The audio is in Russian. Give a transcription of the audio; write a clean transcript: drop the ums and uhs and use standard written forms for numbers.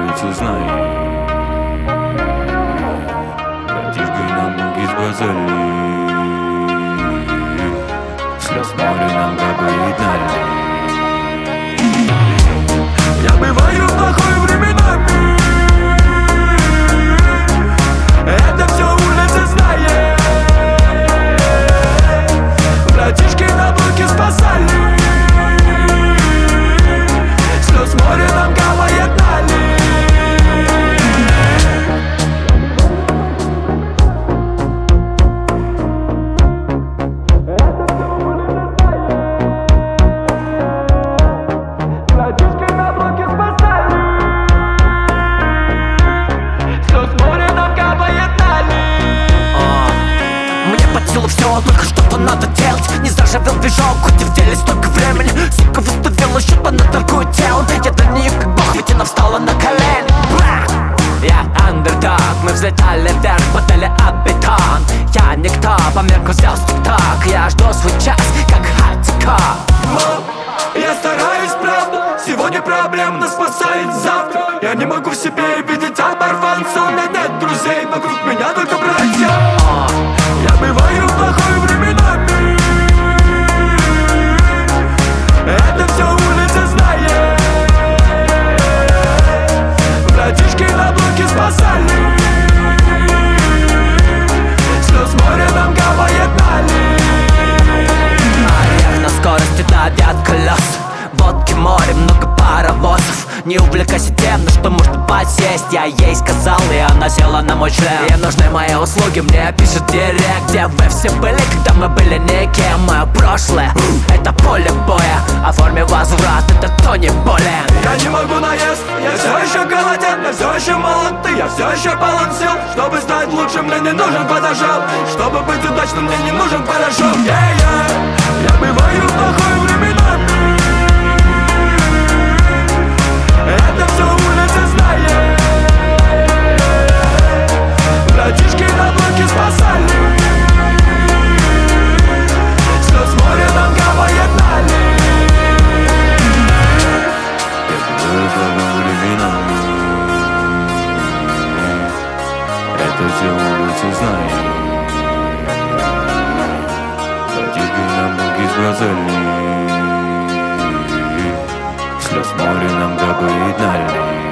улицы знай. Братишкой нам ноги сглазали. Слез море нам капает на лед. Я бываю плохой временами. Это все улица знает. Братишки на блоке спасали. Слез море нам капает на лед. Братишки на блоке спасали. Слез море нам капает на лед. Мне под силу все, только что-то надо делать. Не заживел движок, хоть и в деле столько времени. Сука выставила счет, она торгует телом. Я для нее как бог, ведь она встала на колени. Я андердог, мы взлетали вверх, потели об бетон. Я никто, по меркам звезд так. Я жду свой час, как хардкор. Мам, я стараюсь, правда. Сегодня проблем нас спасает завтра. Я не могу в себе видеть оборванца. У меня нет друзей, вокруг меня только братья. Я бываю плохой временами. Это все улица знает. Братишки на блоке спасали. Слез море нам капает на лед. Наверх на скорости давят колес. Водки море, много паровозов. Не увлекайся тем, на что можно посесть. Я ей сказал, и она села на мой член. Ей нужны мои услуги, мне пишет директ. Где вы все были, когда мы были никем? Мое прошлое, это поле боя. Оформи возврат, это то не болен. Я не могу наесть, я все еще голоден. Я все еще молод, и я все еще полон сил. Чтобы стать лучше, мне не нужен фотошоп. Чтобы быть удачным, мне не нужен фотошоп. Я бываю плохой временами. Это все улица знает. Братишки на блоке спасали. Слез море нам капает на лед. Я бываю плохой временами. Это все улица знает. Братишки на блоке спасали. Слез море нам капает на лед.